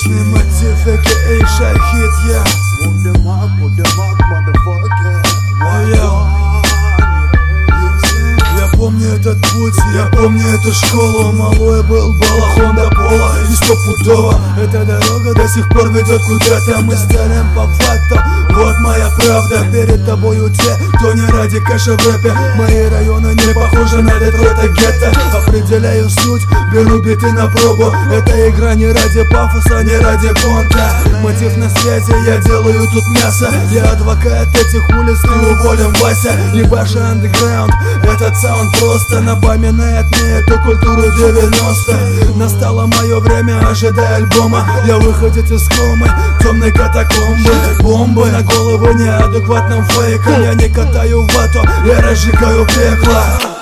Вечный мотив, а.к.а. Шахид, я. Я помню этот путь, я помню эту школу. Малой был балахон до пола, и стопудово эта дорога до сих пор ведет куда-то. Мы сталим по факту, вот моя правда. Перед тобою те, кто не ради кэша в рэпе. Мои районы не похожи на Детройт и гетто. Определяю суть, беру биты на пробу. Эта игра не ради пафоса, не ради понта. Мотив на связи, я делаю тут мясо. Я адвокат этих улиц, ты уволен, Вася. Ебаши андеграунд, этот саунд просто напоминает мне эту культуру 90-х. Настало мое время, ожидая альбома. Я выходец из комы, темной катакомбы. Бомбы на голову неадекватным фейком. Я не катаю вату, я разжигаю пекло.